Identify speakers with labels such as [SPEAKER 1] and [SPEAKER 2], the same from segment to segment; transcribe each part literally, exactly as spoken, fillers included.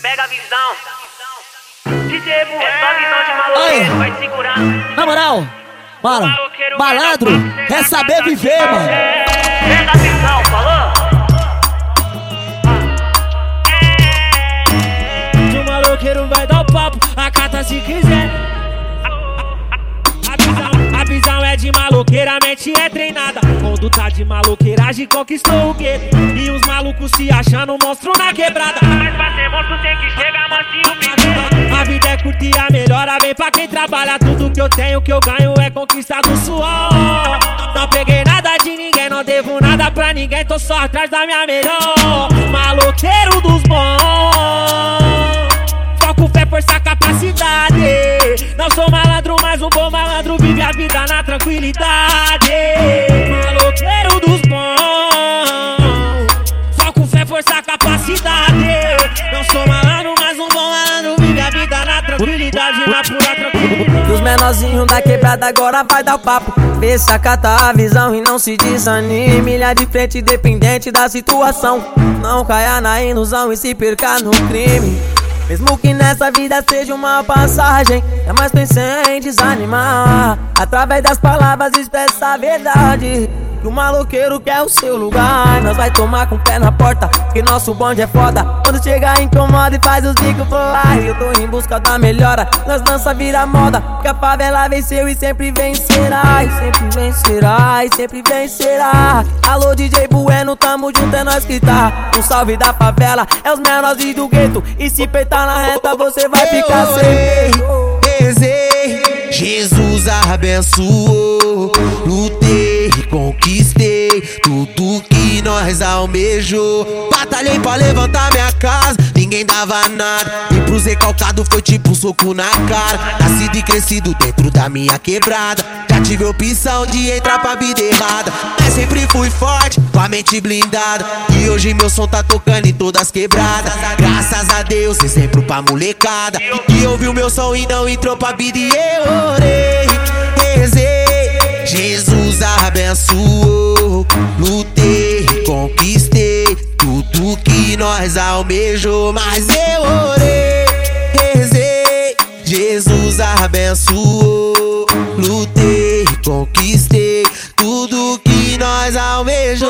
[SPEAKER 1] Pega a visão. D J Ebu, é só visão de maloqueiro, vai segurar.
[SPEAKER 2] Na moral, mano, malandro é saber viver, mano.
[SPEAKER 1] Pega a visão, falou?
[SPEAKER 3] Se o maloqueiro vai dar o papo, acata se quiser. A visão, a visão é de maloqueira, a mente é treinada. Conduta de maloqueiragem conquistou o gueto. E os malucos se achando monstro na quebrada.
[SPEAKER 1] Mas pra ser monstro tem que chegar mansinho primeiro.
[SPEAKER 3] A vida é curta e a melhora vem pra quem trabalha. Tudo que eu tenho, que eu ganho é conquista do suor. Não peguei nada de ninguém, não devo nada pra ninguém. Tô só atrás da minha melhor. Maloqueiro dos bons. Foco, fé, força, capacidade. Não sou malandro, mas um bom malandro vive a vida na tranquilidade. Maloqueiro dos bons. Foco, fé, força, capacidade. Não sou malandro, mas um bom malandro vive a vida na tranquilidade, na pura tranquilidade.
[SPEAKER 4] E os menorzinhos da quebrada agora vai dar o papo. Vê se acata a visão e não se desanime. Ilha de frente, dependente da situação. Não caia na ilusão e se perca no crime. Mesmo que nessa vida seja uma passagem, jamais pensei em desanimar. Através das palavras expressa a verdade. Que o maloqueiro quer o seu lugar. Nós vai tomar com o pé na porta, que nosso bonde é foda. Quando chegar incomoda e faz os ricos pular. Eu tô em busca da melhora, nós dança vira moda. Porque a favela venceu e sempre vencerá. E sempre vencerá, e sempre vencerá. Alô D J Bueno, tamo junto, é nós que tá. Um salve da favela, é os menores do gueto. E se peitar na reta você vai ficar sem.
[SPEAKER 5] Rezei, Jesus abençoou. Lutei, conquistei tudo que nós almejou. Batalhei pra levantar minha casa, ninguém dava nada. E pros recalcados foi tipo um soco na cara. Nascido e crescido dentro da minha quebrada. Já tive opção de entrar pra vida errada, mas sempre fui forte, com a mente blindada. E hoje meu som tá tocando em todas as quebradas. Graças a Deus, exemplo pra molecada que ouviu meu som e não entrou pra vida. E eu orei, rezei, Jesus abençoou. Lutei, conquistei tudo que nós almejou. Mas eu orei, rezei, Jesus abençoou. Lutei, conquistei tudo que nós almejou.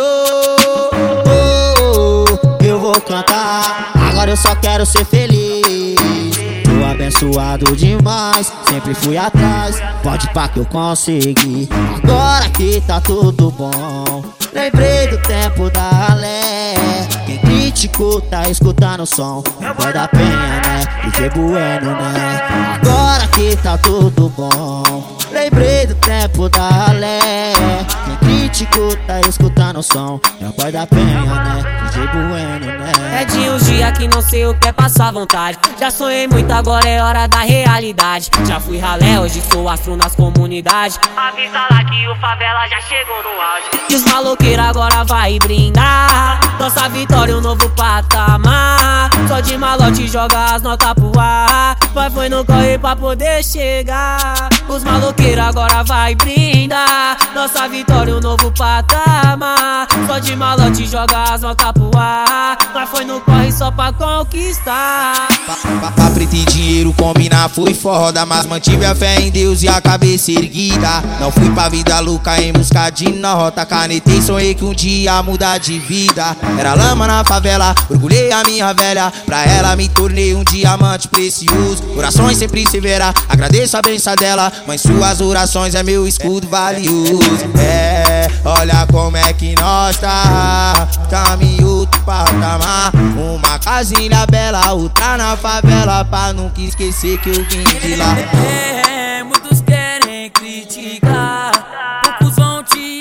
[SPEAKER 6] Oh, oh, eu vou cantar, agora eu só quero ser feliz. Tô abençoado demais, sempre fui atrás. Pode pá que eu consegui, agora que tá tudo bom. Lembrei do tempo da ralé. Quem criticou tá escutando o som. Vai da Penha, né? D J Bueno, né? Agora que tá tudo bom. Lembrei do tempo da ralé. Quem criticou tá escutando o som. É o pai da Penha, né? D J Bueno, né?
[SPEAKER 7] É de uns dias que não sei o que é passar vontade. Já sonhei muito, agora é hora da realidade. Já fui ralé, hoje sou astro nas comunidades.
[SPEAKER 1] Avisa lá que o favela já chegou no auge.
[SPEAKER 7] E os maloqueiros agora vai brindar. Nossa vitória, um novo patamar. Só de malote joga as notas pro ar. Vai foi no corre pra poder chegar. Os maloqueiros agora vai brindar. Nossa vitória, um novo patamar. Só de malote joga as notas pro ar. Mas foi no corre só pra conquistar.
[SPEAKER 5] Pra preto e dinheiro combinar foi foda, mas mantive a fé em Deus e a cabeça erguida. Não fui pra vida louca em busca de nota. Canetei, sonhei que um dia mudar de vida. Era lama na favela, orgulhei a minha velha. Pra ela me tornei um diamante precioso. Orações sempre severa, agradeço a benção dela. Mas suas orações é meu escudo valioso. É, olha como é que nós tá. Caminho outro patamar. Uma casinha bela, outra na favela. Pra nunca esquecer que eu vim de lá.
[SPEAKER 7] É, muitos querem criticar, poucos vão te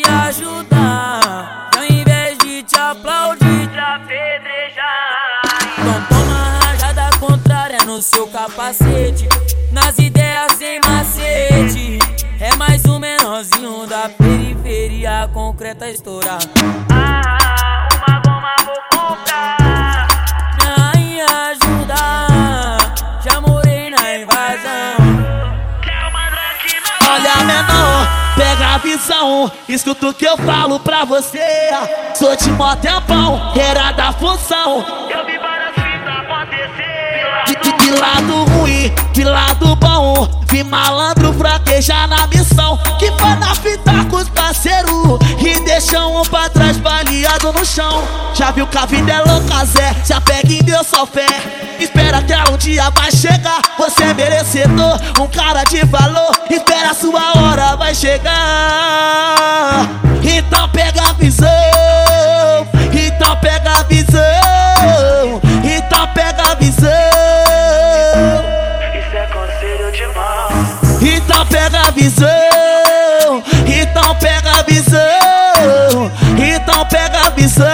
[SPEAKER 7] ajudar. Ao invés de te aplaudir,
[SPEAKER 1] te apedrejar.
[SPEAKER 7] então toma rajada contrária no seu capacete. Nas ideias sem macete. É mais um menorzinho da periferia concreta estourar.
[SPEAKER 1] Ah, uma goma vou comprar.
[SPEAKER 7] Me ajudar, já morei na invasão.
[SPEAKER 2] Olha, menor, pega a visão, escuta o que eu falo pra você. Sou de mó tempão, era da função.
[SPEAKER 1] Eu vi várias fitas acontecer.
[SPEAKER 2] ruim, vi lado bom. Vi malandro fraquejar na missão, que vai na fita com os parceiros e deixam um pra trás baleado no chão. Já viu que a vida é louca, Zé, se apega em Deus, só fé. Espera que um dia vai chegar, você é merecedor, um cara de valor. Espera a sua hora, vai chegar. Então pega a visão, então pega a visão, então pega a visão.
[SPEAKER 1] Isso é conselho de mal.
[SPEAKER 2] Então pega a visão, então pega a visão, então pega a visão.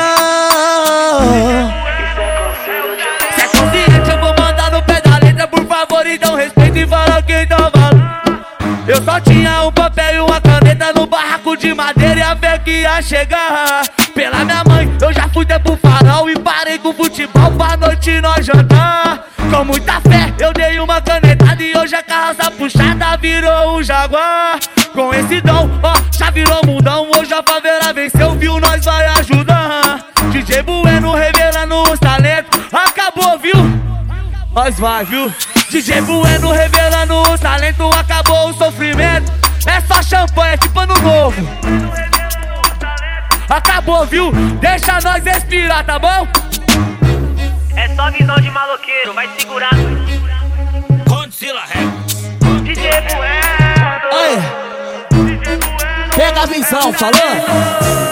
[SPEAKER 1] Isso é conselho de mal.
[SPEAKER 3] Se é consciente, eu vou mandar no pé da letra, por favor, então respeita e fala quem tá valendo. Eu só tinha um papel e uma caneta no barraco de madeira e a fé que ia chegar. Pela minha mãe, eu já fui até pro farol e parei com futebol pra noite nós jantar. Com muita fé, eu dei uma canetada e hoje a carroça puxada virou um Jaguar. Com esse dom, ó, já virou mundão, hoje a favela venceu, viu, nós vai ajudar. D J Bueno revelando os talentos, acabou, viu? Nós vai, viu? D J Bueno revelando os talentos, acabou o sofrimento. É só champanhe, é tipo ano novo. Acabou, viu? Deixa nós respirar, tá bom?
[SPEAKER 1] É só visão de maloqueiro, vai segurar.
[SPEAKER 3] Condzilla
[SPEAKER 1] D J Bueno.
[SPEAKER 2] Aí, pega a visão, falou?